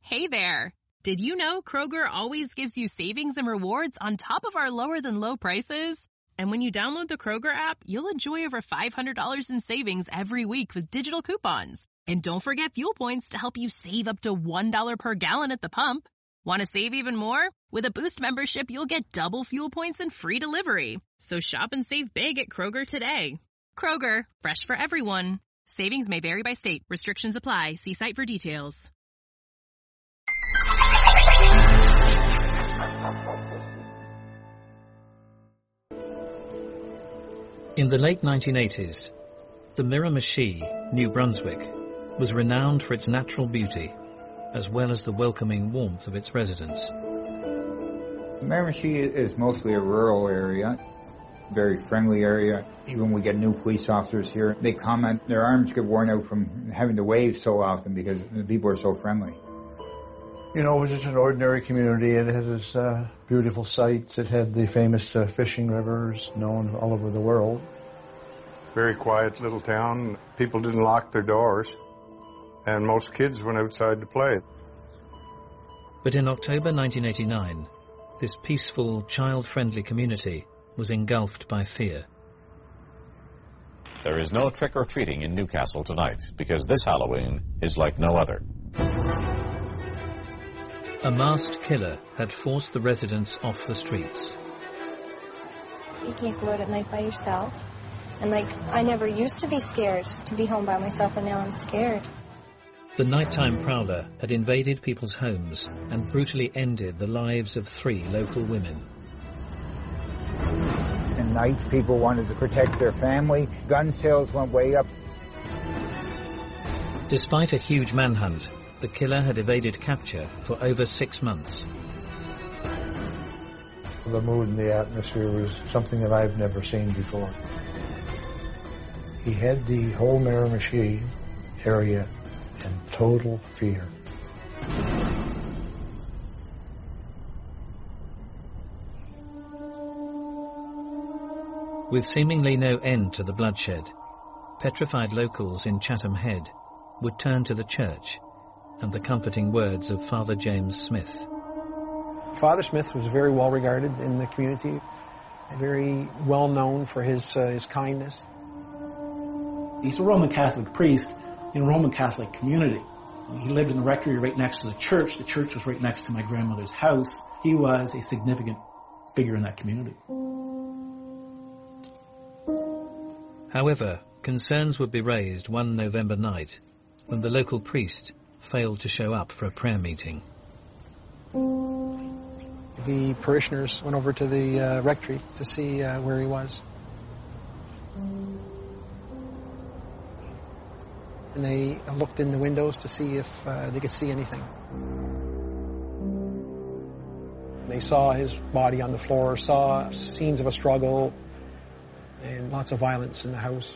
Hey there! Did you know Kroger always gives you savings and rewards on top of our lower-than-low prices? And when you download the Kroger app, you'll enjoy over $500 in savings every week with digital coupons. And don't forget fuel points to help you save up to $1 per gallon at the pump. Want to save even more? With a Boost membership, you'll get double fuel points and free delivery. So shop and save big at Kroger today. Kroger, fresh for everyone. Savings may vary by state. Restrictions apply. See site for details. In the late 1980s, the Miramichi, New Brunswick, was renowned for its natural beauty, as well as the welcoming warmth of its residents. Miramichi is mostly a rural area, very friendly area. Even when we get new police officers here, they comment their arms get worn out from having to wave so often because the people are so friendly. You know, it was just an ordinary community. It had its beautiful sights. It had the famous fishing rivers known all over the world. Very quiet little town. People didn't lock their doors, and most kids went outside to play. But in October 1989, this peaceful, child-friendly community was engulfed by fear. There is no trick-or-treating in Newcastle tonight because this Halloween is like no other. A masked killer had forced the residents off the streets. You can't go out at night by yourself. And I never used to be scared to be home by myself, and now I'm scared. The nighttime prowler had invaded people's homes and brutally ended the lives of 3 local women. At night, people wanted to protect their family. Gun sales went way up. Despite a huge manhunt, the killer had evaded capture for over 6 months. The mood and the atmosphere was something that I've never seen before. He had the whole Miramichi area in total fear. With seemingly no end to the bloodshed, petrified locals in Chatham Head would turn to the church and the comforting words of Father James Smith. Father Smith was very well regarded in the community, very well known for his kindness. He's a Roman Catholic priest in a Roman Catholic community. He lived in the rectory right next to the church. The church was right next to my grandmother's house. He was a significant figure in that community. However, concerns would be raised one November night when the local priest failed to show up for a prayer meeting. The parishioners went over to the rectory to see where he was. And they looked in the windows to see if they could see anything. They saw his body on the floor, saw scenes of a struggle, and lots of violence in the house.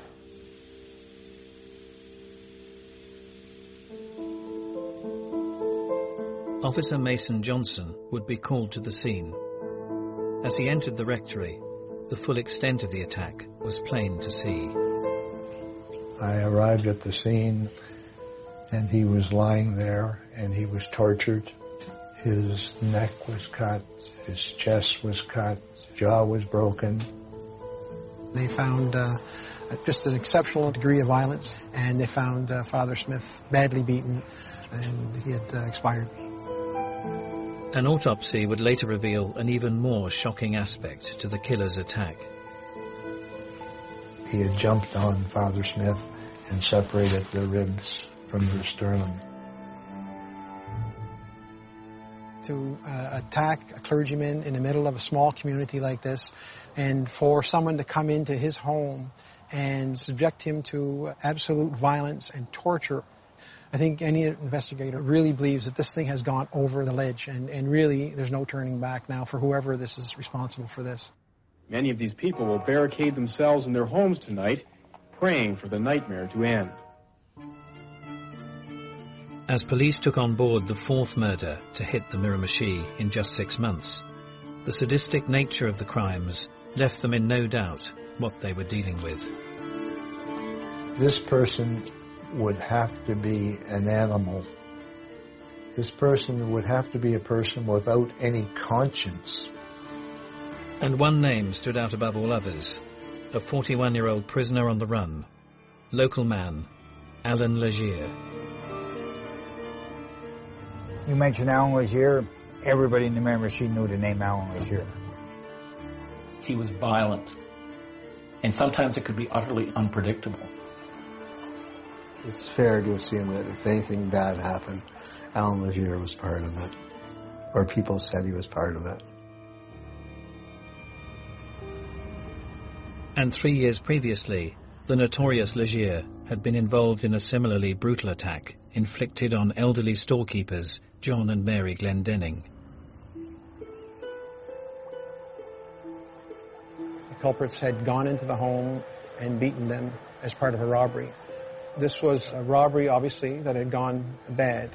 Officer Mason Johnson would be called to the scene. As he entered the rectory, the full extent of the attack was plain to see. I arrived at the scene, and he was lying there, and he was tortured. His neck was cut, his chest was cut, his jaw was broken. They found just an exceptional degree of violence, and they found Father Smith badly beaten, and he had expired. An autopsy would later reveal an even more shocking aspect to the killer's attack. He had jumped on Father Smith and separated the ribs from the sternum. To attack a clergyman in the middle of a small community like this, and for someone to come into his home and subject him to absolute violence and torture, I think any investigator really believes that this thing has gone over the ledge, and really there's no turning back now for whoever this is responsible for this. Many of these people will barricade themselves in their homes tonight, praying for the nightmare to end. As police took on board the 4th murder to hit the Miramichi in just 6 months, the sadistic nature of the crimes left them in no doubt what they were dealing with. This person would have to be an animal This person would have to be a person without any conscience. And one name stood out above all others, a 41-year-old prisoner on the run, local man, Alain Legier. You mentioned Alain Legier, everybody in the Miramichi knew the name Alain Legier. He was violent, and sometimes it could be utterly unpredictable. It's fair to assume that if anything bad happened, Alain Legier was part of it, or people said he was part of it. And 3 years previously, the notorious Legier had been involved in a similarly brutal attack inflicted on elderly storekeepers John and Mary Glendenning. The culprits had gone into the home and beaten them as part of a robbery. This was a robbery, obviously, that had gone bad.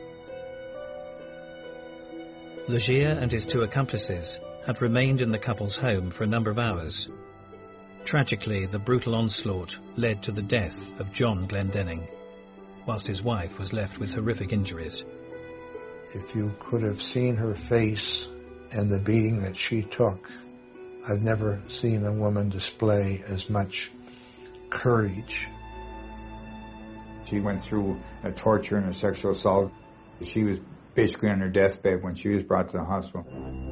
Legier and his two accomplices had remained in the couple's home for a number of hours. Tragically, the brutal onslaught led to the death of John Glendenning, whilst his wife was left with horrific injuries. If you could have seen her face and the beating that she took, I've never seen a woman display as much courage. She went through a torture and a sexual assault. She was basically on her deathbed when she was brought to the hospital.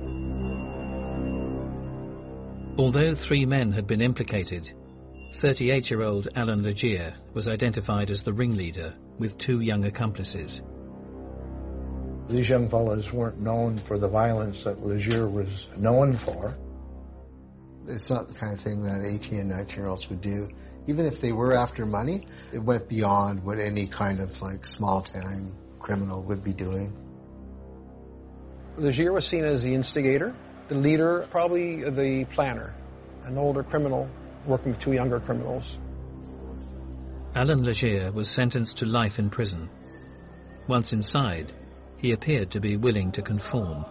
Although 3 men had been implicated, 38-year-old Alain Legier was identified as the ringleader with 2 young accomplices. These young fellows weren't known for the violence that Legier was known for. It's not the kind of thing that 18 and 19-year-olds would do. Even if they were after money, it went beyond what any kind of small-time criminal would be doing. Legier was seen as the instigator, the leader, probably the planner, an older criminal working with 2 younger criminals. Alain Legier was sentenced to life in prison. Once inside, he appeared to be willing to conform.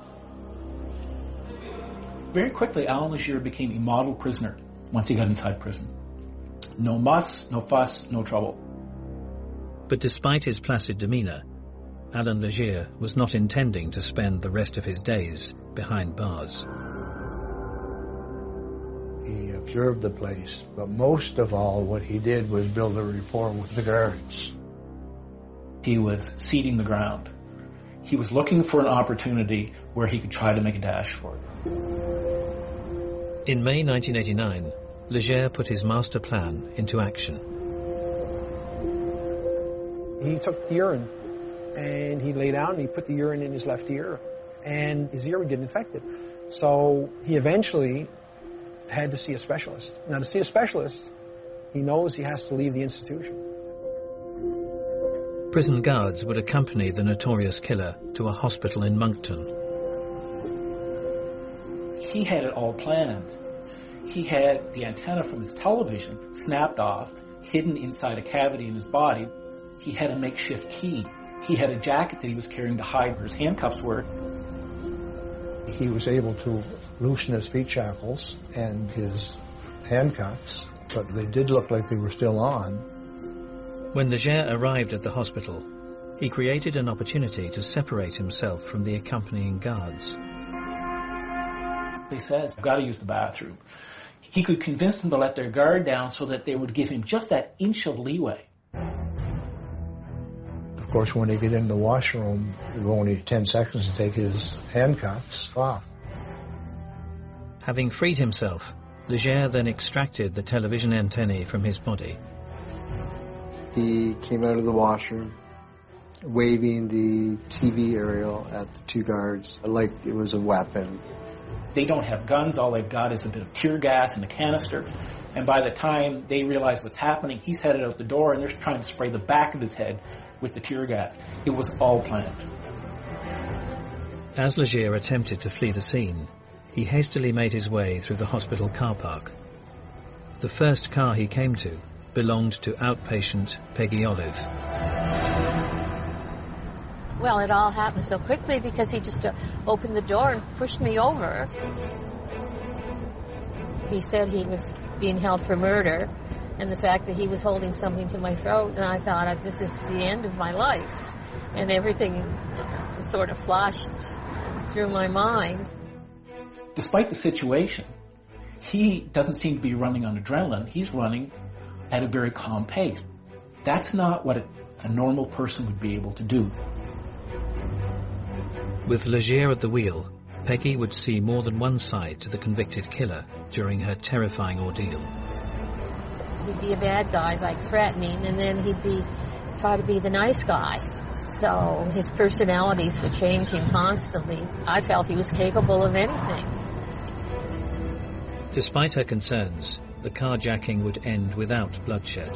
Very quickly, Alain Legier became a model prisoner once he got inside prison. No muss, no fuss, no trouble. But despite his placid demeanour, Alain Legier was not intending to spend the rest of his days behind bars. He observed the place, but most of all what he did was build a rapport with the guards. He was seeding the ground. He was looking for an opportunity where he could try to make a dash for it. In May 1989, Legier put his master plan into action. He took urine and he lay down and he put the urine in his left ear, and his ear would get infected. So he eventually had to see a specialist. Now, to see a specialist, he knows he has to leave the institution. Prison guards would accompany the notorious killer to a hospital in Moncton. He had it all planned. He had the antenna from his television snapped off, hidden inside a cavity in his body. He had a makeshift key. He had a jacket that he was carrying to hide where his handcuffs were. He was able to loosen his feet shackles and his handcuffs, but they did look like they were still on. When Legier arrived at the hospital, he created an opportunity to separate himself from the accompanying guards. He says, I've got to use the bathroom. He could convince them to let their guard down so that they would give him just that inch of leeway. Of course, when he get in the washroom, it was only 10 seconds to take his handcuffs off. Having freed himself, Legier then extracted the television antennae from his body. He came out of the washroom, waving the TV aerial at the 2 guards like it was a weapon. They don't have guns. All they've got is a bit of tear gas and a canister. And by the time they realize what's happening, he's headed out the door and they're trying to spray the back of his head with the tear gas. It was all planned. As Legier attempted to flee the scene, he hastily made his way through the hospital car park. The first car he came to belonged to outpatient Peggy Olive. Well, it all happened so quickly because he just opened the door and pushed me over. He said he was being held for murder, and the fact that he was holding something to my throat, and I thought, this is the end of my life. And everything sort of flashed through my mind. Despite the situation, he doesn't seem to be running on adrenaline. He's running at a very calm pace. That's not what a normal person would be able to do. With Leger at the wheel, Peggy would see more than one side to the convicted killer during her terrifying ordeal. He'd be a bad guy, like threatening, and then he'd try to be the nice guy. So his personalities were changing constantly. I felt he was capable of anything. Despite her concerns, the carjacking would end without bloodshed.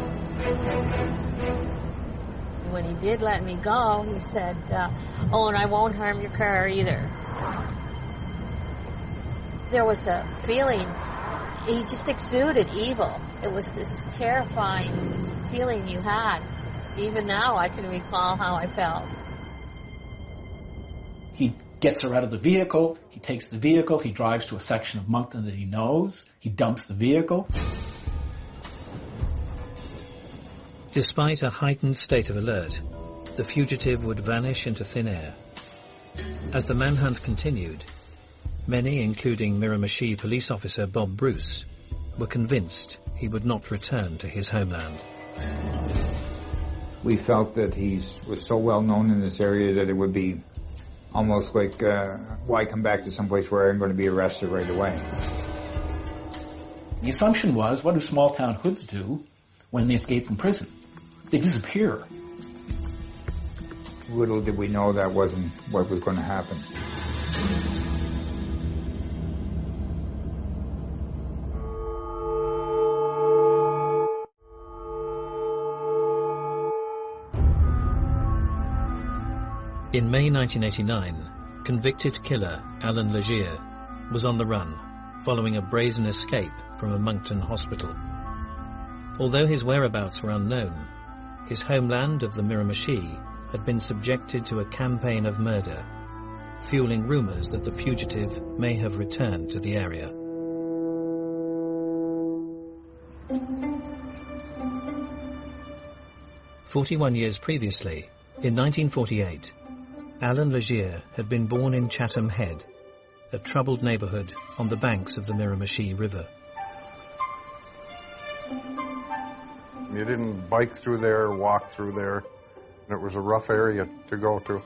When he did let me go, he said, oh, and I won't harm your car either. There was a feeling, he just exuded evil. It was this terrifying feeling you had. Even now I can recall how I felt. He gets her out of the vehicle, he takes the vehicle, he drives to a section of Moncton that he knows, he dumps the vehicle. Despite a heightened state of alert, the fugitive would vanish into thin air. As the manhunt continued, many, including Miramichi police officer Bob Bruce, were convinced he would not return to his homeland. We felt that he was so well known in this area that it would be almost like, why come back to someplace where I'm going to be arrested right away? The assumption was, what do small-town hoods do when they escape from prison? They disappear. Little did we know that wasn't what was going to happen. In May 1989, convicted killer Alan Leger was on the run, following a brazen escape from a Moncton hospital. Although his whereabouts were unknown, his homeland of the Miramichi had been subjected to a campaign of murder, fueling rumors that the fugitive may have returned to the area. "41 years previously, in 1948, Alan Leger had been born in Chatham Head, a troubled neighborhood on the banks of the Miramichi River. You didn't bike through there, walk through there. It was a rough area to go to.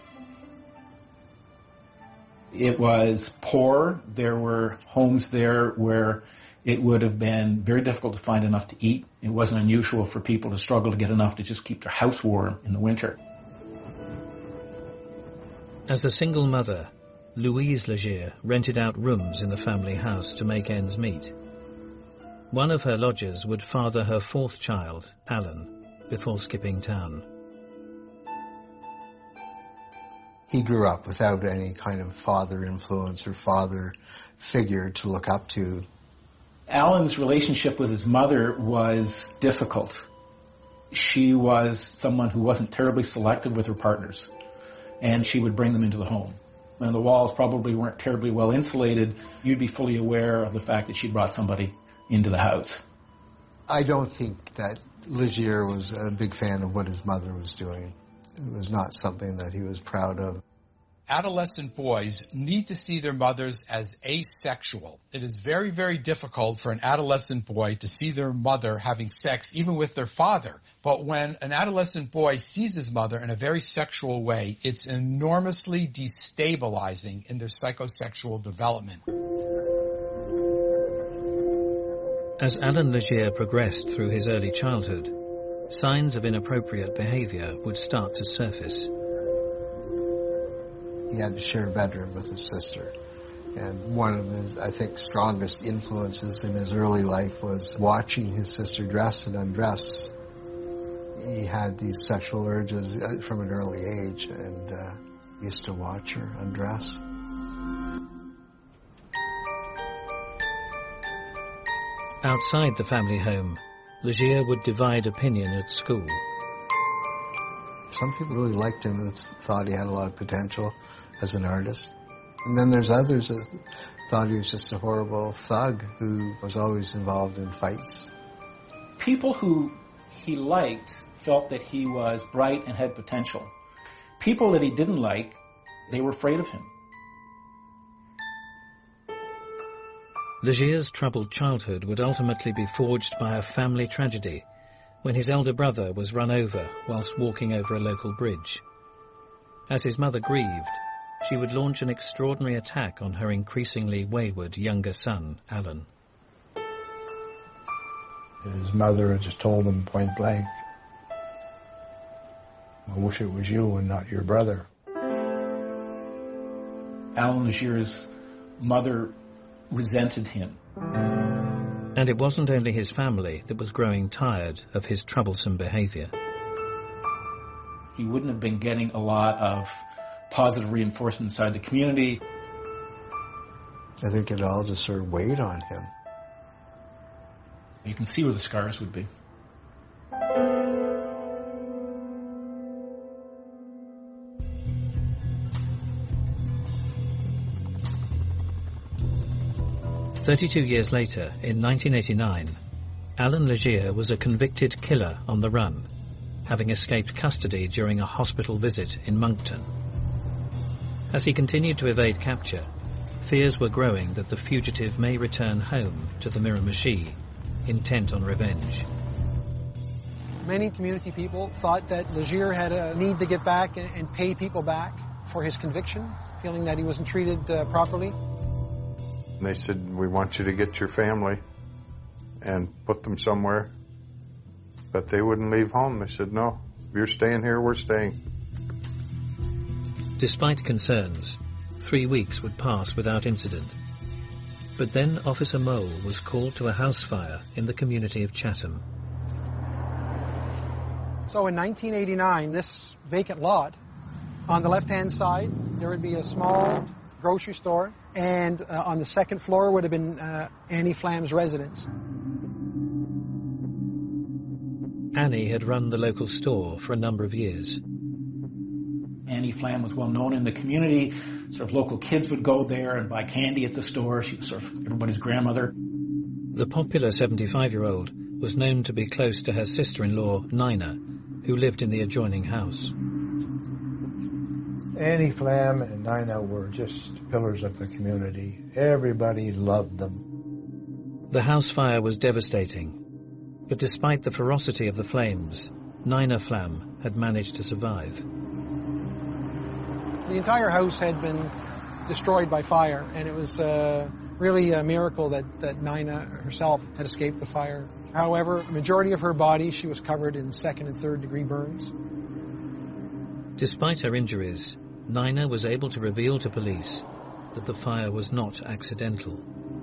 It was poor. There were homes there where it would have been very difficult to find enough to eat. It wasn't unusual for people to struggle to get enough to just keep their house warm in the winter. As a single mother, Louise Leger rented out rooms in the family house to make ends meet. One of her lodgers would father her fourth child, Alan, before skipping town. He grew up without any kind of father influence or father figure to look up to. Alan's relationship with his mother was difficult. She was someone who wasn't terribly selective with her partners, and she would bring them into the home. When the walls probably weren't terribly well insulated, you'd be fully aware of the fact that she brought somebody into the house. I don't think that Leger was a big fan of what his mother was doing. It was not something that he was proud of. Adolescent boys need to see their mothers as asexual. It is very, very difficult for an adolescent boy to see their mother having sex, even with their father. But when an adolescent boy sees his mother in a very sexual way, it's enormously destabilizing in their psychosexual development. As Alan Leger progressed through his early childhood, signs of inappropriate behavior would start to surface. He had to share a bedroom with his sister. And one of his, I think, strongest influences in his early life was watching his sister dress and undress. He had these sexual urges from an early age and used to watch her undress. Outside the family home, Leger would divide opinion at school. Some people really liked him and thought he had a lot of potential as an artist. And then there's others that thought he was just a horrible thug who was always involved in fights. People who he liked felt that he was bright and had potential. People that he didn't like They were afraid of him. Legier's troubled childhood would ultimately be forged by a family tragedy when his elder brother was run over whilst walking over a local bridge. As his mother grieved, she would launch an extraordinary attack on her increasingly wayward younger son, Alan. His mother had just told him point blank, "I wish it was you and not your brother." Alan Legier's mother resented him. And it wasn't only his family that was growing tired of his troublesome behavior. He wouldn't have been getting a lot of positive reinforcement inside the community. I think it all just sort of weighed on him. You can see where the scars would be. "32 years later, in 1989, Alan Legier was a convicted killer on the run, having escaped custody during a hospital visit in Moncton. As he continued to evade capture, fears were growing that the fugitive may return home to the Miramichi, intent on revenge. Many community people thought that Legier had a need to get back and pay people back for his conviction, feeling that he wasn't treated properly. And they said, "We want you to get your family and put them somewhere." But they wouldn't leave home. They said, "No, if you're staying here, we're staying." Despite concerns, 3 weeks would pass without incident. But then Officer Mole was called to a house fire in the community of Chatham. So in 1989, this vacant lot, on the left-hand side, there would be a small grocery store, and on the second floor would have been Annie Flam's residence. Annie had run the local store for a number of years. Annie Flam was well known in the community. Sort of local kids would go there and buy candy at the store. She was sort of everybody's grandmother. The popular 75-year-old was known to be close to her sister-in-law, Nina, who lived in the adjoining house. Annie Flam and Nina were just pillars of the community. Everybody loved them. The house fire was devastating, but despite the ferocity of the flames, Nina Flam had managed to survive. The entire house had been destroyed by fire, and it was really a miracle that Nina herself had escaped the fire. However, the majority of her body, she was covered in 2nd and 3rd degree burns. Despite her injuries, Nina was able to reveal to police that the fire was not accidental.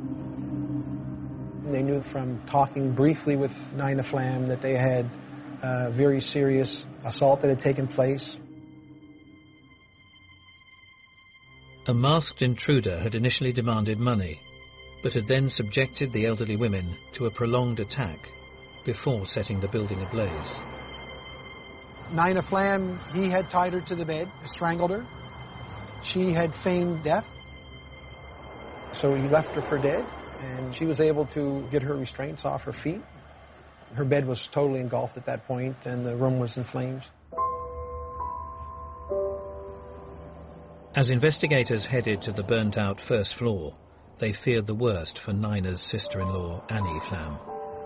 They knew from talking briefly with Nina Flam that they had a very serious assault that had taken place. A masked intruder had initially demanded money, but had then subjected the elderly women to a prolonged attack before setting the building ablaze. Nina Flam, he had tied her to the bed, strangled her. She had feigned death, so he left her for dead, and she was able to get her restraints off her feet. Her bed was totally engulfed at that point, and the room was in flames. As investigators headed to the burnt-out first floor, they feared the worst for Nina's sister-in-law, Annie Flam.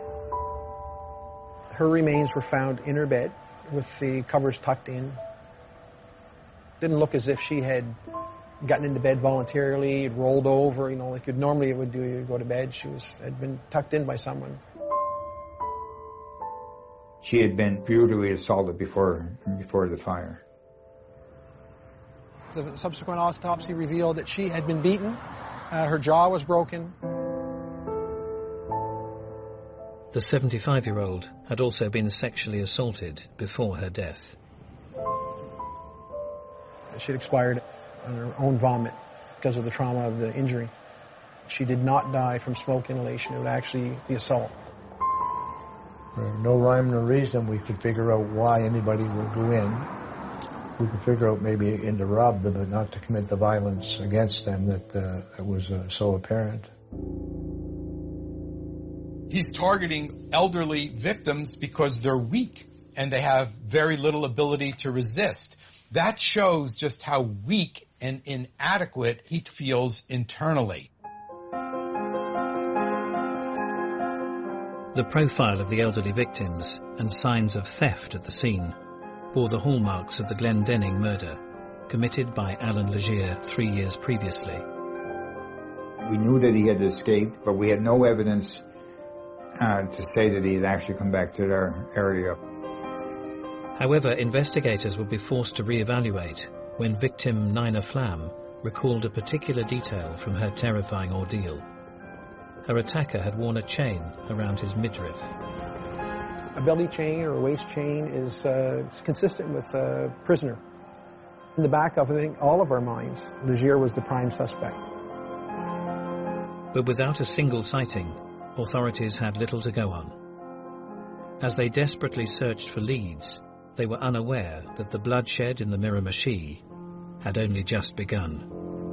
Her remains were found in her bed with the covers tucked in. Didn't look as if she had gotten into bed voluntarily, rolled over, like normally it would do, you go to bed. She had been tucked in by someone. She had been brutally assaulted before the fire. The subsequent autopsy revealed that she had been beaten. Her jaw was broken. The 75-year-old had also been sexually assaulted before her death. She had expired on her own vomit because of the trauma of the injury. She did not die from smoke inhalation. It would actually be assault. For no rhyme or reason we could figure out why anybody would go in. We could figure out maybe in to rob them, but not to commit the violence against them that it was so apparent. He's targeting elderly victims because they're weak and they have very little ability to resist. That shows just how weak and inadequate he feels internally. The profile of the elderly victims and signs of theft at the scene bore the hallmarks of the Glendenning murder, committed by Alan Legere 3 years previously. We knew that he had escaped, but we had no evidence to say that he had actually come back to our area. However, investigators would be forced to re-evaluate when victim Nina Flam recalled a particular detail from her terrifying ordeal. Her attacker had worn a chain around his midriff. A belly chain or a waist chain is consistent with a prisoner. In the back of, I think, all of our minds, Legere was the prime suspect. But without a single sighting, authorities had little to go on. As they desperately searched for leads, they were unaware that the bloodshed in the Miramichi had only just begun.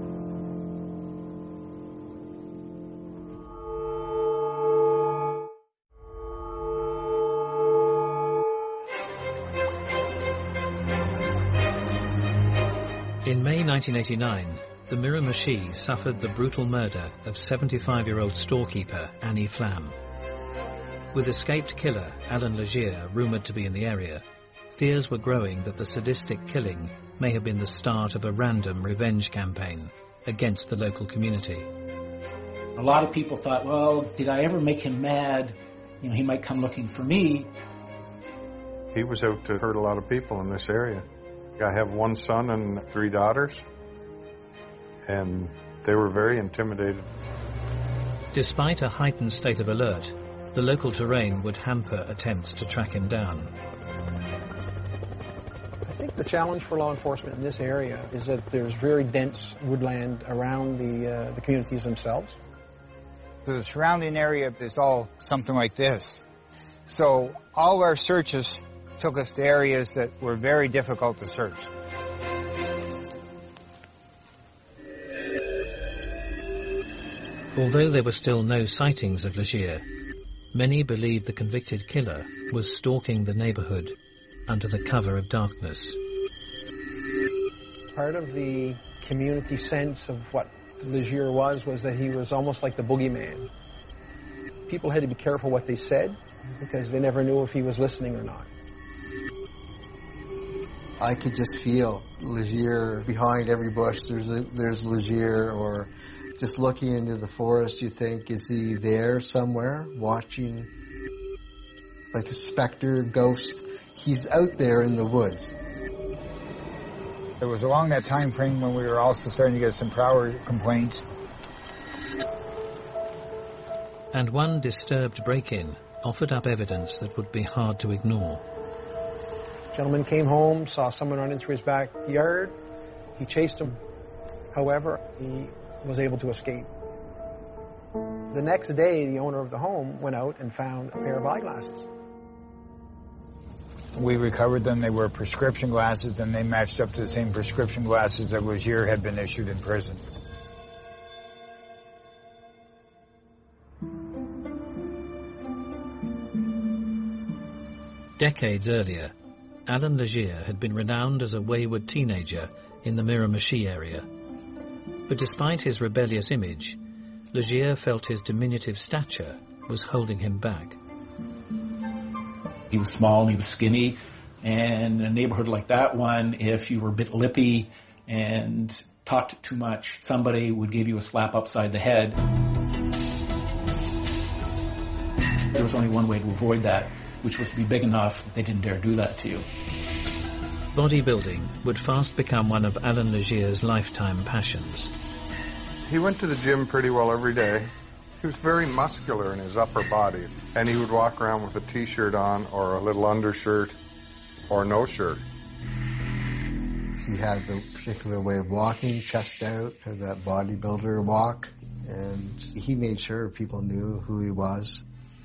In May 1989, the Miramichi suffered the brutal murder of 75-year-old storekeeper Annie Flam. With escaped killer Alan Legere rumoured to be in the area, fears were growing that the sadistic killing may have been the start of a random revenge campaign against the local community. A lot of people thought, well, did I ever make him mad? You know, he might come looking for me. He was out to hurt a lot of people in this area. I have one son and 3 daughters, and they were very intimidated. Despite a heightened state of alert, the local terrain would hamper attempts to track him down. I think the challenge for law enforcement in this area is that there's very dense woodland around the communities themselves. The surrounding area is all something like this. So all our searches took us to areas that were very difficult to search. Although there were still no sightings of Legere, many believed the convicted killer was stalking the neighbourhood under the cover of darkness. Part of the community sense of what Legere was that he was almost like the boogeyman. People had to be careful what they said because they never knew if he was listening or not. I could just feel Legere behind every bush. There's Legere, or just looking into the forest, you think, is he there somewhere watching like a specter, ghost? He's out there in the woods. It was along that time frame when we were also starting to get some prowler complaints. And one disturbed break-in offered up evidence that would be hard to ignore. Gentleman came home, saw someone running through his backyard. He chased him. However, he was able to escape. The next day, the owner of the home went out and found a pair of eyeglasses. We recovered them. They were prescription glasses, and they matched up to the same prescription glasses that Legere had been issued in prison. Decades earlier, Alan Legere had been renowned as a wayward teenager in the Miramichi area. But despite his rebellious image, Legere felt his diminutive stature was holding him back. He was small and he was skinny, and in a neighborhood like that one, if you were a bit lippy and talked too much, somebody would give you a slap upside the head. There was only one way to avoid that, which was to be big enough that they didn't dare do that to you. Bodybuilding would fast become one of Alan Legere's lifetime passions. He went to the gym pretty well every day. He was very muscular in his upper body, and he would walk around with a t-shirt on or a little undershirt or no shirt. He had the particular way of walking, chest out, had that bodybuilder walk, and he made sure people knew who he was.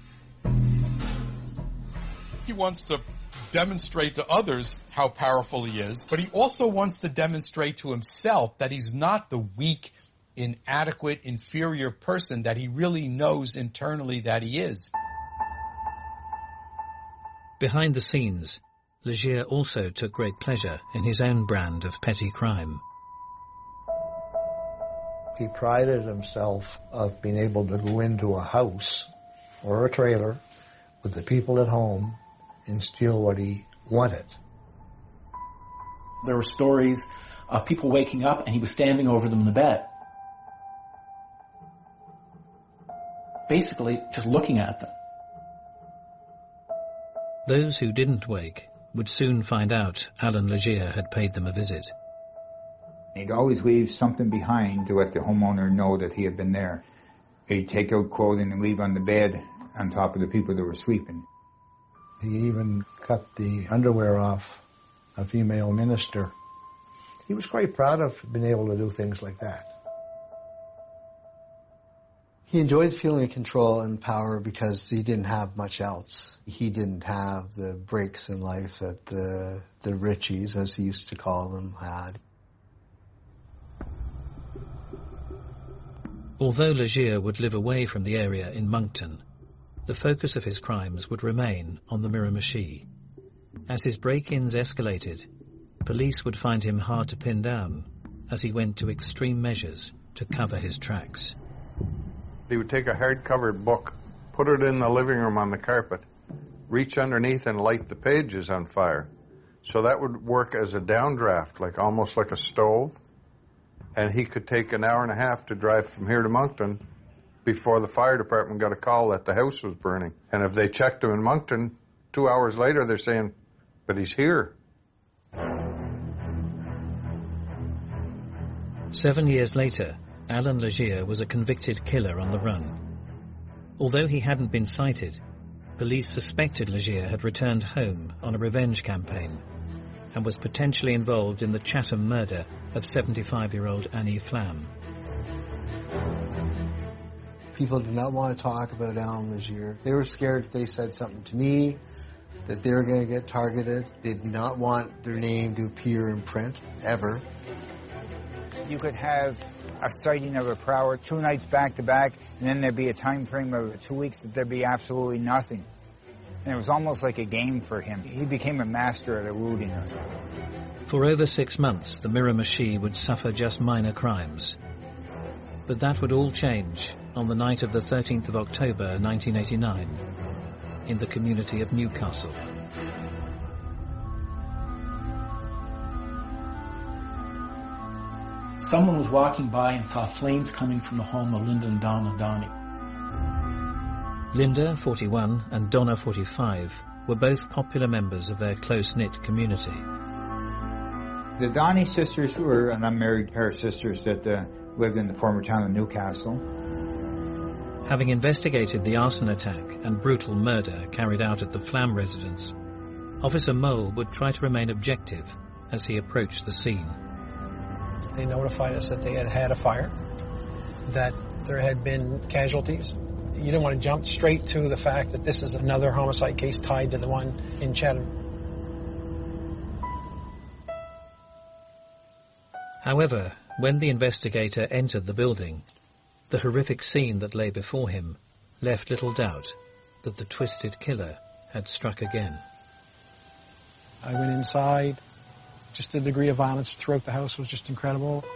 He wants to demonstrate to others how powerful he is, but he also wants to demonstrate to himself that he's not the weak, inadequate, inferior person that he really knows internally that he is. Behind the scenes, Legier also took great pleasure in his own brand of petty crime. He prided himself of being able to go into a house or a trailer with the people at home and steal what he wanted. There were stories of people waking up and he was standing over them in the bed. Basically, just looking at them. Those who didn't wake would soon find out Alan Legier had paid them a visit. He'd always leave something behind to let the homeowner know that he had been there. He'd take out clothing and leave on the bed on top of the people that were sleeping. He even cut the underwear off a female minister. He was quite proud of being able to do things like that. He enjoyed feeling control and power because he didn't have much else. He didn't have the breaks in life that the Richies, as he used to call them, had. Although Legier would live away from the area in Moncton, the focus of his crimes would remain on the Miramichi. As his break-ins escalated, police would find him hard to pin down as he went to extreme measures to cover his tracks. He would take a hard-covered book, put it in the living room on the carpet, reach underneath and light the pages on fire. So that would work as a downdraft, almost like a stove. And he could take an hour and a half to drive from here to Moncton before the fire department got a call that the house was burning. And if they checked him in Moncton, 2 hours later, they're saying, but he's here. 7 years later, Alan Legier was a convicted killer on the run. Although he hadn't been cited, police suspected Legier had returned home on a revenge campaign and was potentially involved in the Chatham murder of 75-year-old Annie Flam. People did not want to talk about Alan Legier. They were scared if they said something to me that they were going to get targeted. They did not want their name to appear in print, ever. You could have a sighting of a prowler 2 nights back to back, and then there'd be a time frame of 2 weeks that there'd be absolutely nothing. And it was almost like a game for him. He became a master at eluding us. For over 6 months, the Miramichi would suffer just minor crimes. But that would all change on the night of the 13th of October 1989 in the community of Newcastle. Someone was walking by and saw flames coming from the home of Linda and Donna Donnie. Linda, 41, and Donna, 45, were both popular members of their close-knit community. The Donnie sisters were an unmarried pair of sisters that lived in the former town of Newcastle. Having investigated the arson attack and brutal murder carried out at the Flam residence, Officer Mole would try to remain objective as he approached the scene. They notified us that they had had a fire, that there had been casualties. You don't want to jump straight to the fact that this is another homicide case tied to the one in Chatham. However, when the investigator entered the building, the horrific scene that lay before him left little doubt that the twisted killer had struck again. I went inside. Just the degree of violence throughout the house was just incredible.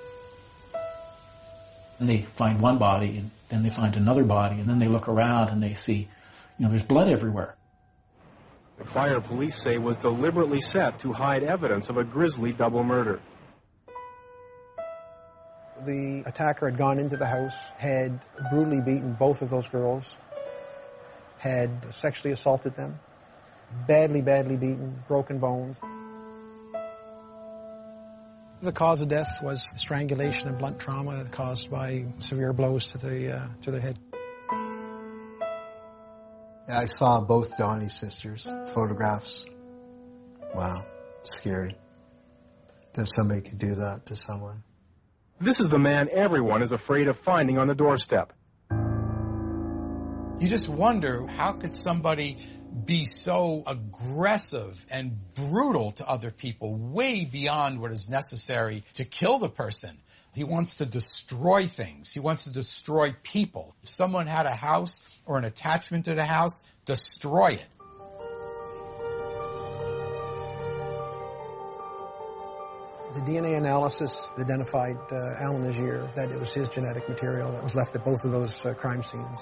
And they find one body, and then they find another body, and then they look around and they see, there's blood everywhere. The fire, police say, was deliberately set to hide evidence of a grisly double murder. The attacker had gone into the house, had brutally beaten both of those girls, had sexually assaulted them, badly beaten, broken bones. The cause of death was strangulation and blunt trauma caused by severe blows to their head. I saw both Donnie sisters' photographs. Wow, scary that somebody could do that to someone. This is the man everyone is afraid of finding on the doorstep. You just wonder, how could somebody be so aggressive and brutal to other people, way beyond what is necessary to kill the person? He wants to destroy things. He wants to destroy people. If someone had a house or an attachment to the house, destroy it. DNA analysis identified Alan Legier, that it was his genetic material that was left at both of those crime scenes.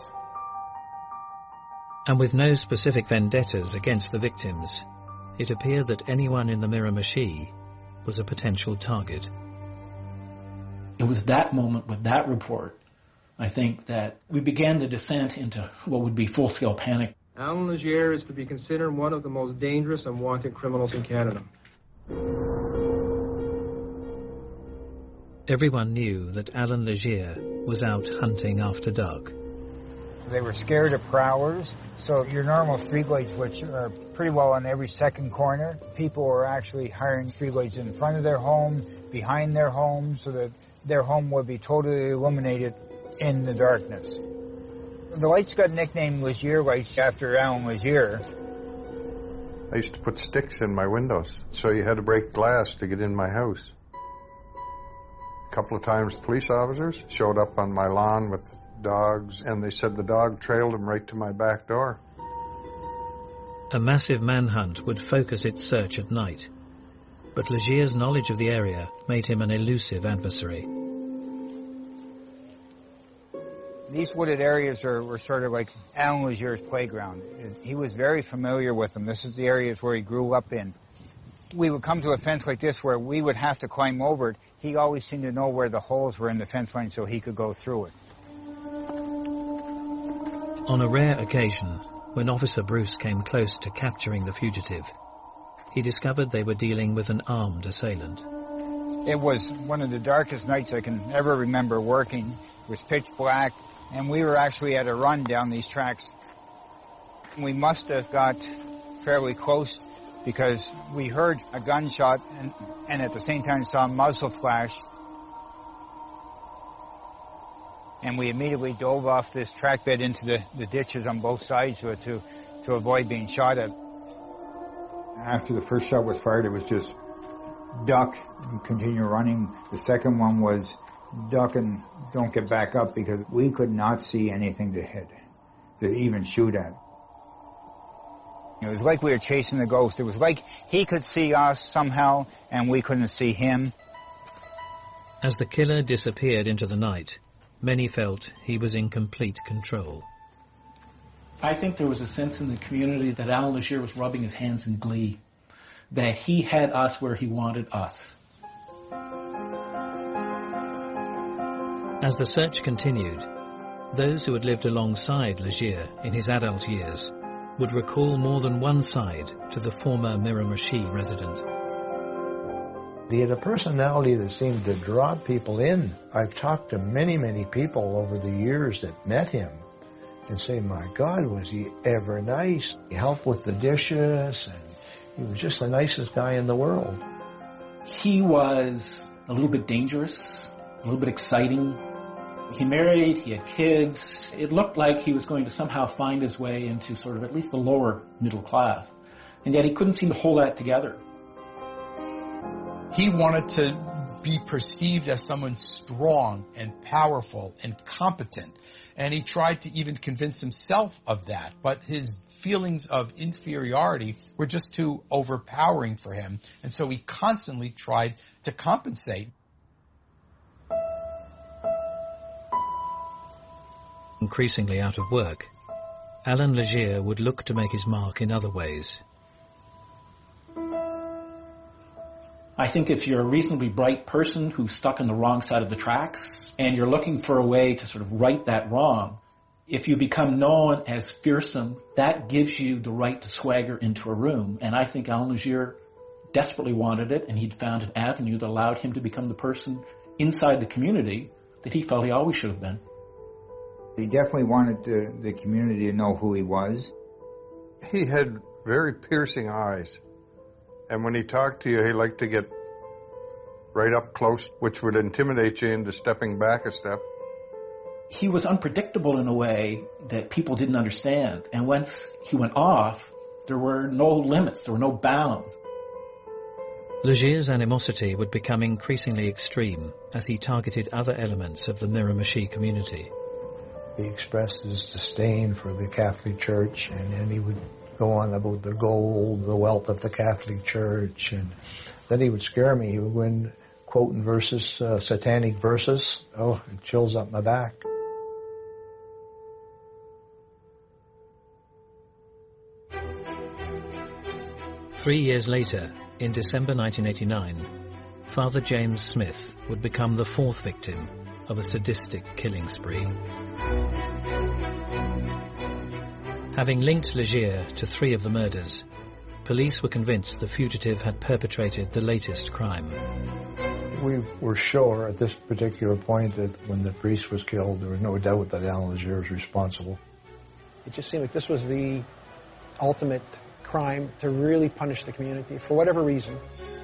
And with no specific vendettas against the victims, it appeared that anyone in the Miramichi was a potential target. It was that moment with that report, I think, that we began the descent into what would be full-scale panic. Alan Legier is to be considered one of the most dangerous and wanted criminals in Canada. Everyone knew that Alan Legier was out hunting after dark. They were scared of prowlers, so your normal streetlights, which are pretty well on every second corner, people were actually hiring streetlights in front of their home, behind their home, so that their home would be totally illuminated in the darkness. The lights got nicknamed Legier lights after Alan Legier. I used to put sticks in my windows, so you had to break glass to get in my house. A couple of times police officers showed up on my lawn with dogs, and they said the dog trailed them right to my back door. A massive manhunt would focus its search at night, but Legier's knowledge of the area made him an elusive adversary. These wooded areas were sort of like Alan Legier's playground. He was very familiar with them. This is the areas where he grew up in. We would come to a fence like this where we would have to climb over it. He always seemed to know where the holes were in the fence line so he could go through it. On a rare occasion, when Officer Bruce came close to capturing the fugitive, he discovered they were dealing with an armed assailant. It was one of the darkest nights I can ever remember working. It was pitch black, and we were actually at a run down these tracks. We must have got fairly close because we heard a gunshot and at the same time saw a muzzle flash. And we immediately dove off this track bed into the ditches on both sides to avoid being shot at. After the first shot was fired, it was just duck and continue running. The second one was duck and don't get back up because we could not see anything to hit, to even shoot at. It was like we were chasing a ghost. It was like he could see us somehow and we couldn't see him. As the killer disappeared into the night, many felt he was in complete control. I think there was a sense in the community that Alan Legier was rubbing his hands in glee, that he had us where he wanted us. As the search continued, those who had lived alongside Legier in his adult years would recall more than one side to the former Miramichi resident. He had a personality that seemed to draw people in. I've talked to many, many people over the years that met him and say, my God, was he ever nice. He helped with the dishes, and he was just the nicest guy in the world. He was a little bit dangerous, a little bit exciting. He married, he had kids. It looked like he was going to somehow find his way into sort of at least the lower middle class. And yet he couldn't seem to hold that together. He wanted to be perceived as someone strong and powerful and competent. And he tried to even convince himself of that. But his feelings of inferiority were just too overpowering for him. And so he constantly tried to compensate. Increasingly out of work, Alan Legier would look to make his mark in other ways. I think if you're a reasonably bright person who's stuck on the wrong side of the tracks and you're looking for a way to sort of right that wrong, if you become known as fearsome, that gives you the right to swagger into a room. And I think Alan Legier desperately wanted it, and he'd found an avenue that allowed him to become the person inside the community that he felt he always should have been. He definitely wanted the community to know who he was. He had very piercing eyes. And when he talked to you, he liked to get right up close, which would intimidate you into stepping back a step. He was unpredictable in a way that people didn't understand. And once he went off, there were no limits, there were no bounds. Legier's animosity would become increasingly extreme as he targeted other elements of the Miramichi community. He expressed his disdain for the Catholic Church, and then he would go on about the gold, the wealth of the Catholic Church, and then he would scare me. He would go in quoting verses, satanic verses. Oh, it chills up my back. Three years later, in December 1989, Father James Smith would become the fourth victim of a sadistic killing spree. Having linked Legier to 3 of the murders, police were convinced the fugitive had perpetrated the latest crime. We were sure at this particular point that when the priest was killed, there was no doubt that Alan Legier was responsible. It just seemed like this was the ultimate crime to really punish the community for whatever reason.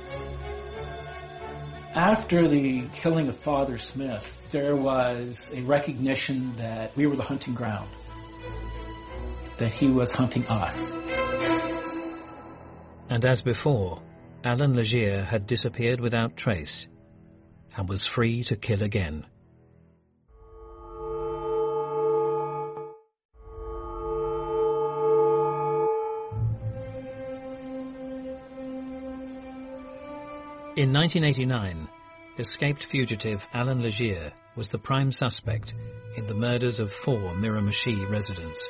After the killing of Father Smith, there was a recognition that we were the hunting ground, that he was hunting us. And as before, Alan Legier had disappeared without trace and was free to kill again. In 1989, escaped fugitive Alan Legier was the prime suspect in the murders of 4 Miramichi residents.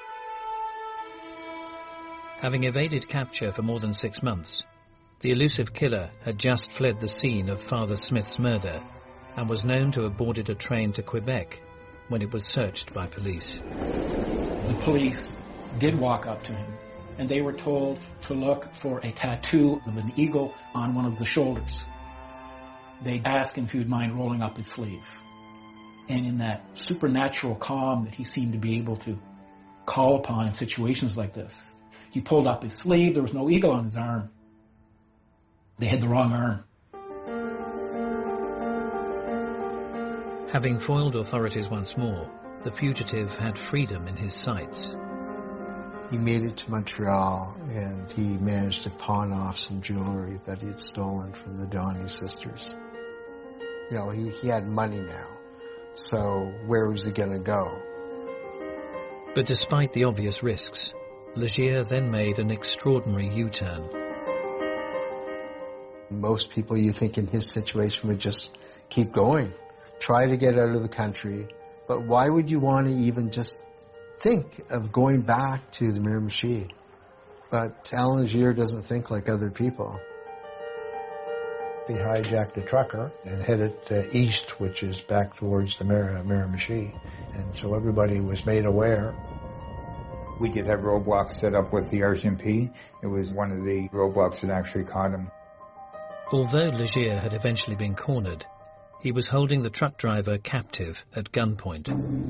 Having evaded capture for more than 6 months, the elusive killer had just fled the scene of Father Smith's murder and was known to have boarded a train to Quebec when it was searched by police. The police did walk up to him, and they were told to look for a tattoo of an eagle on one of the shoulders. They asked him if he would mind rolling up his sleeve. And in that supernatural calm that he seemed to be able to call upon in situations like this, he pulled up his sleeve. There was no eagle on his arm. They had the wrong arm. Having foiled authorities once more, the fugitive had freedom in his sights. He made it to Montreal, and he managed to pawn off some jewelry that he had stolen from the Donny sisters. You know, he had money now, so where was he going to go? But despite the obvious risks, Legier then made an extraordinary U-turn. Most people, you think, in his situation would just keep going, try to get out of the country, but why would you want to even just think of going back to the Miramichi? But Alan Legier doesn't think like other people. He hijacked a trucker and headed east, which is back towards the Miramichi. And so everybody was made aware. We did have roadblocks set up with the RCMP. It was one of the roadblocks that actually caught him. Although Legier had eventually been cornered, he was holding the truck driver captive at gunpoint.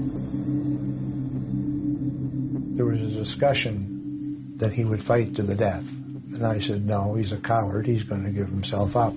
There was a discussion that he would fight to the death. And I said, no, he's a coward. He's going to give himself up.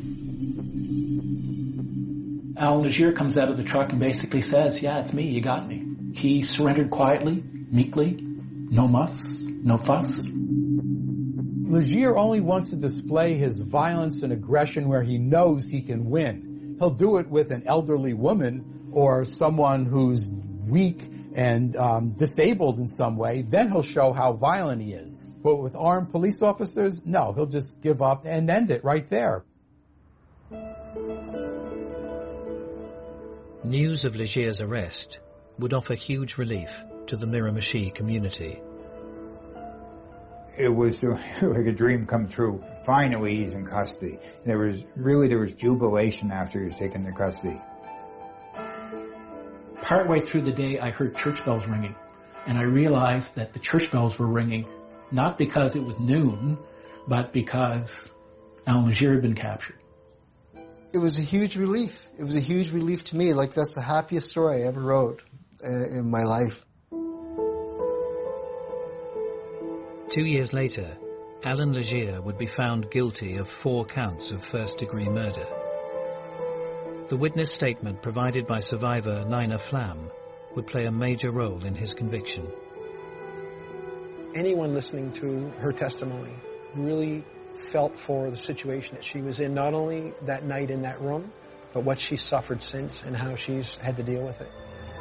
Alan Legier comes out of the truck and basically says, yeah, it's me, you got me. He surrendered quietly, meekly, no muss, no fuss. Legier only wants to display his violence and aggression where he knows he can win. He'll do it with an elderly woman or someone who's weak and disabled in some way. Then he'll show how violent he is. But with armed police officers, no, he'll just give up and end it right there. News of Legier's arrest would offer huge relief to the Miramichi community. It was like a dream come true. Finally, he's in custody. There was jubilation after he was taken into custody. Partway through the day, I heard church bells ringing, and I realized that the church bells were ringing not because it was noon, but because Alan Legier had been captured. It was a huge relief. It was a huge relief to me. Like, that's the happiest story I ever wrote in my life. 2 years later, Alan Legier would be found guilty of 4 counts of first-degree murder. The witness statement provided by survivor Nina Flam would play a major role in his conviction. Anyone listening to her testimony really felt for the situation that she was in, not only that night in that room, but what she suffered since and how she's had to deal with it.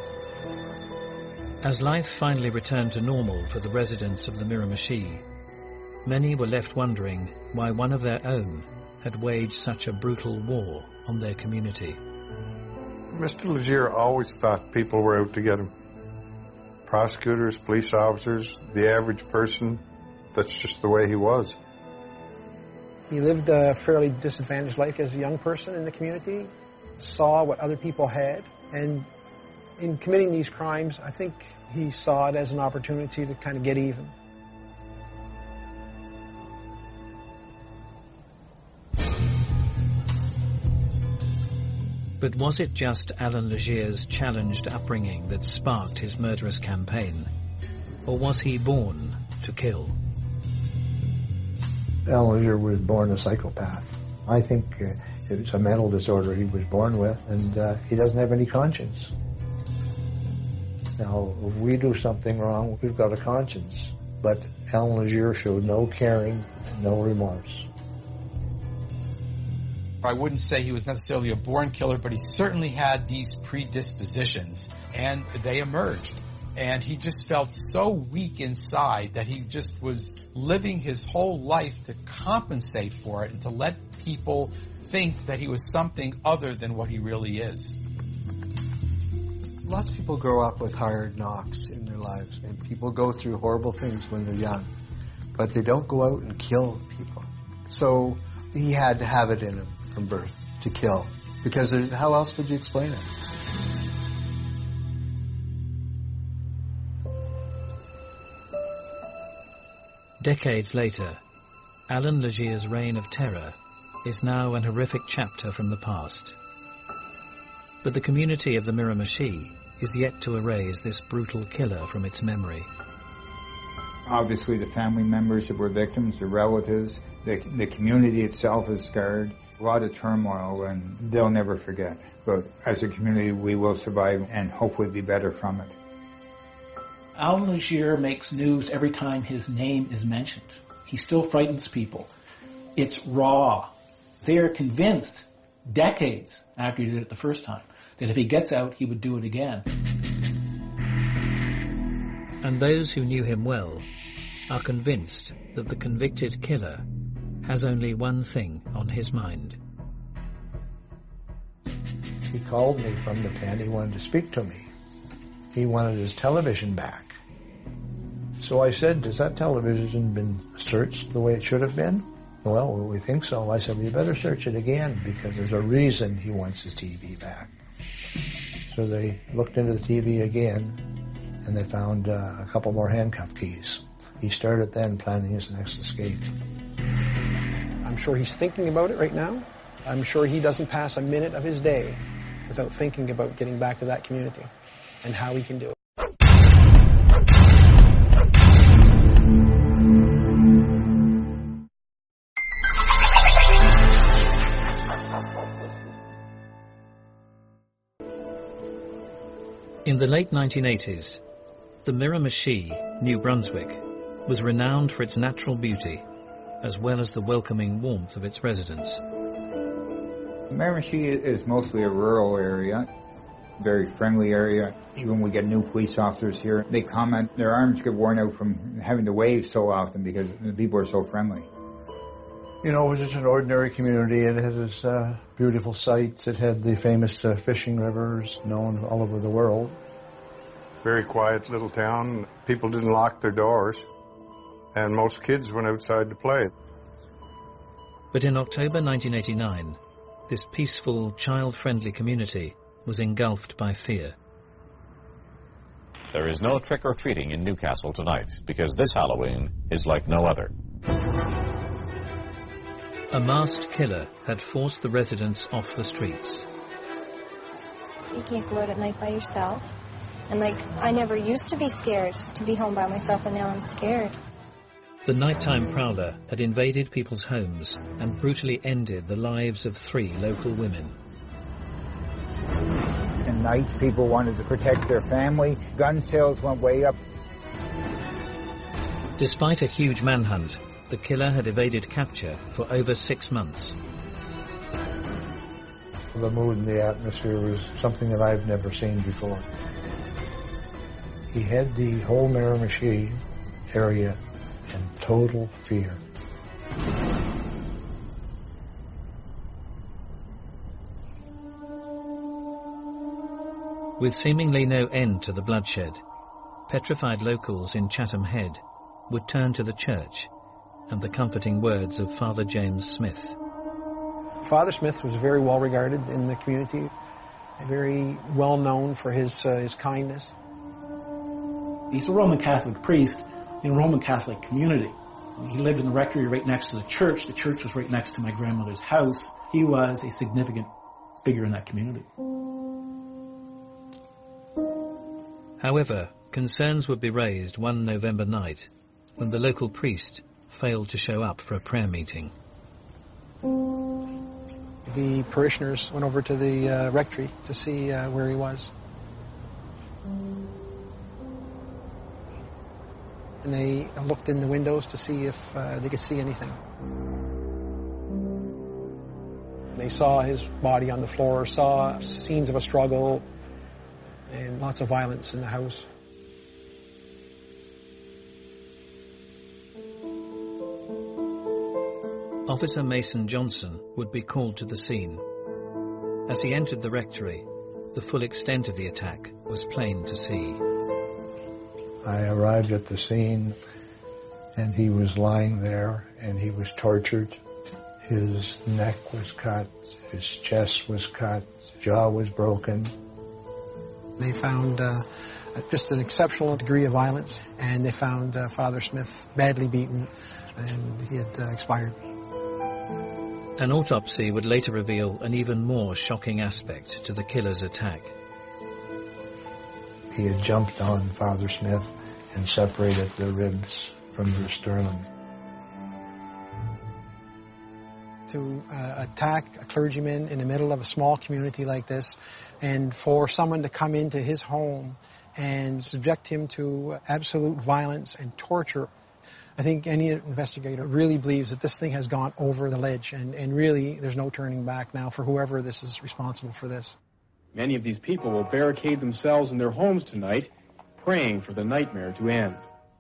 As life finally returned to normal for the residents of the Miramichi, many were left wondering why one of their own had waged such a brutal war on their community. Mr. Legier always thought people were out to get him. Prosecutors, police officers, the average person, that's just the way he was. He lived a fairly disadvantaged life as a young person in the community, saw what other people had, and in committing these crimes, I think he saw it as an opportunity to kind of get even. But was it just Alan Legier's challenged upbringing that sparked his murderous campaign? Or was he born to kill? Alan Legier was born a psychopath. I think it's a mental disorder he was born with, and he doesn't have any conscience. Now, if we do something wrong, we've got a conscience. But Alan Legier showed no caring and no remorse. I wouldn't say he was necessarily a born killer, but he certainly had these predispositions, and they emerged. And he just felt so weak inside that he just was living his whole life to compensate for it and to let people think that he was something other than what he really is. Lots of people grow up with hard knocks in their lives, and people go through horrible things when they're young, but they don't go out and kill people. So he had to have it in him from birth to kill, because how else would you explain it? Decades later, Alan Legier's reign of terror is now an horrific chapter from the past. But the community of the Miramichi is yet to erase this brutal killer from its memory. Obviously, the family members that were victims, the relatives, the community itself is scarred. A lot of turmoil, and they'll never forget. But as a community, we will survive and hopefully be better from it. Alan Legier makes news every time his name is mentioned. He still frightens people. It's raw. They are convinced, decades after he did it the first time, that if he gets out, he would do it again. And those who knew him well are convinced that the convicted killer has only one thing on his mind. He called me from the pen. He wanted to speak to me. He wanted his television back. So I said, has that television been searched the way it should have been? Well, we think so. I said, well, you better search it again, because there's a reason he wants his TV back. So they looked into the TV again, and they found a couple more handcuff keys. He started then planning his next escape. I'm sure he's thinking about it right now. I'm sure he doesn't pass a minute of his day without thinking about getting back to that community and how he can do it. In the late 1980s, the Miramichi, New Brunswick, was renowned for its natural beauty, as well as the welcoming warmth of its residents. Miramichi is mostly a rural area, very friendly area. Even we get new police officers here, they comment their arms get worn out from having to wave so often because the people are so friendly. You know, it was just an ordinary community. It had its beautiful sights. It had the famous fishing rivers known all over the world. Very quiet little town. People didn't lock their doors, and most kids went outside to play. But in October 1989, this peaceful, child-friendly community was engulfed by fear. There is no trick-or-treating in Newcastle tonight, because this Halloween is like no other. A masked killer had forced the residents off the streets. You can't go out at night by yourself. And I never used to be scared to be home by myself, and now I'm scared. The nighttime prowler had invaded people's homes and brutally ended the lives of 3 local women. At night, people wanted to protect their family. Gun sales went way up. Despite a huge manhunt, the killer had evaded capture for over 6 months. The mood and the atmosphere was something that I've never seen before. He had the whole Miramichi area in total fear. With seemingly no end to the bloodshed, petrified locals in Chatham Head would turn to the church and the comforting words of Father James Smith. Father Smith was very well regarded in the community, very well known for his kindness. He's a Roman Catholic priest in a Roman Catholic community. He lived in the rectory right next to the church. The church was right next to my grandmother's house. He was a significant figure in that community. However, concerns would be raised one November night when the local priest failed to show up for a prayer meeting. The parishioners went over to the rectory to see where he was. And they looked in the windows to see if they could see anything. They saw his body on the floor, saw scenes of a struggle, and lots of violence in the house. Officer Mason Johnson would be called to the scene. As he entered the rectory, the full extent of the attack was plain to see. I arrived at the scene, and he was lying there, and he was tortured. His neck was cut, his chest was cut, his jaw was broken. They found just an exceptional degree of violence, and they found Father Smith badly beaten, and he had expired. An autopsy would later reveal an even more shocking aspect to the killer's attack. He had jumped on Father Smith and separated the ribs from the sternum. To attack a clergyman in the middle of a small community like this, and for someone to come into his home and subject him to absolute violence and torture, I think any investigator really believes that this thing has gone over the ledge, and really there's no turning back now for whoever this is responsible for this. Many of these people will barricade themselves in their homes tonight, praying for the nightmare to end.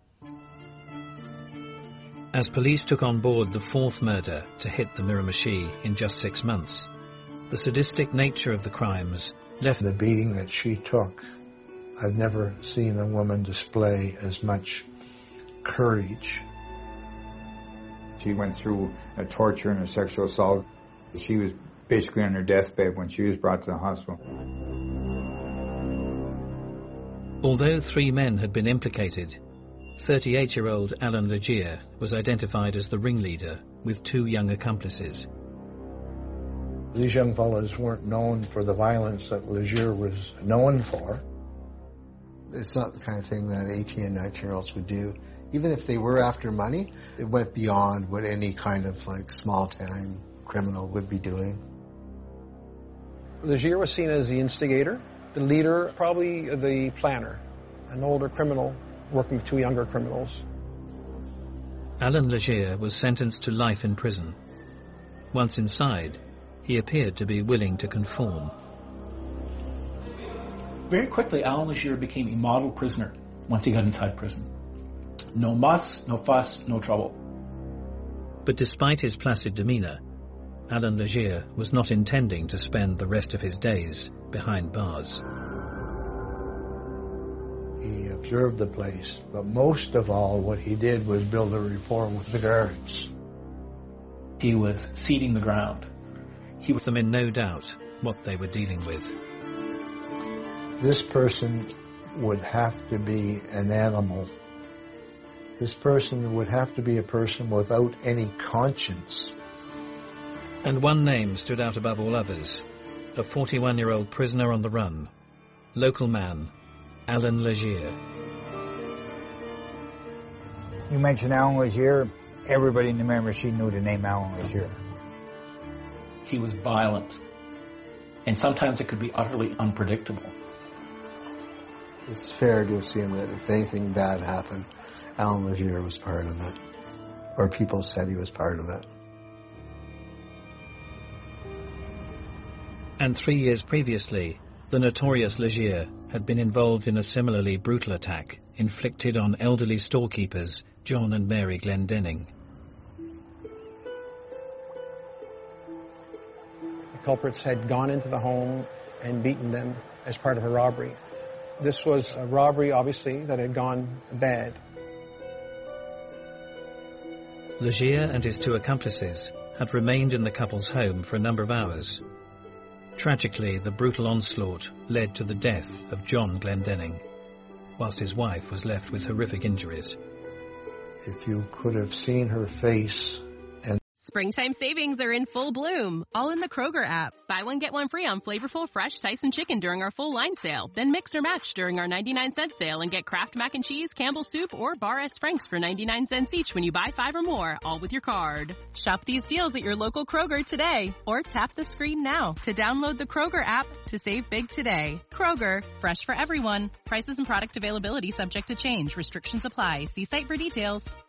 As police took on board the fourth murder to hit the Miramichi in just 6 months, the sadistic nature of the crimes left the beating that she took. I've never seen a woman display as much courage. She went through a torture and a sexual assault. She was basically on her deathbed when she was brought to the hospital. Although 3 men had been implicated, 38-year-old Alan Legier was identified as the ringleader with 2 young accomplices. These young fellows weren't known for the violence that Legier was known for. It's not the kind of thing that 18 and 19-year-olds would do. Even if they were after money, it went beyond what any kind of small-time criminal would be doing. Legier was seen as the instigator, the leader, probably the planner, an older criminal working with 2 younger criminals. Alan Legier was sentenced to life in prison. Once inside, he appeared to be willing to conform. Very quickly, Alan Legier became a model prisoner once he got inside prison. No muss, no fuss, no trouble. But despite his placid demeanor, Alan Legier was not intending to spend the rest of his days behind bars. He observed the place, but most of all what he did was build a rapport with the guards. He was seeding the ground. He put them in no doubt what they were dealing with. This person would have to be an animal. This person would have to be a person without any conscience. And one name stood out above all others, a 41-year-old prisoner on the run, local man, Alan Legier. You mentioned Alan Legier, everybody in the Miramichi knew the name Alan Legier. He was violent, and sometimes it could be utterly unpredictable. It's fair to assume that if anything bad happened, Alan Legier was part of it, or people said he was part of it. And 3 years previously, the notorious Legier had been involved in a similarly brutal attack inflicted on elderly storekeepers John and Mary Glendenning. The culprits had gone into the home and beaten them as part of a robbery. This was a robbery, obviously, that had gone bad. Legier and his 2 accomplices had remained in the couple's home for a number of hours. Tragically, the brutal onslaught led to the death of John Glendenning, whilst his wife was left with horrific injuries. If you could have seen her face. Springtime savings are in full bloom, all in the Kroger app. Buy one, get one free on flavorful, fresh Tyson chicken during our full line sale. Then mix or match during our 99-cent sale and get Kraft Mac and Cheese, Campbell's Soup, or Bar S. Frank's for 99 cents each when you buy 5 or more, all with your card. Shop these deals at your local Kroger today, or tap the screen now to download the Kroger app to save big today. Kroger, fresh for everyone. Prices and product availability subject to change. Restrictions apply. See site for details.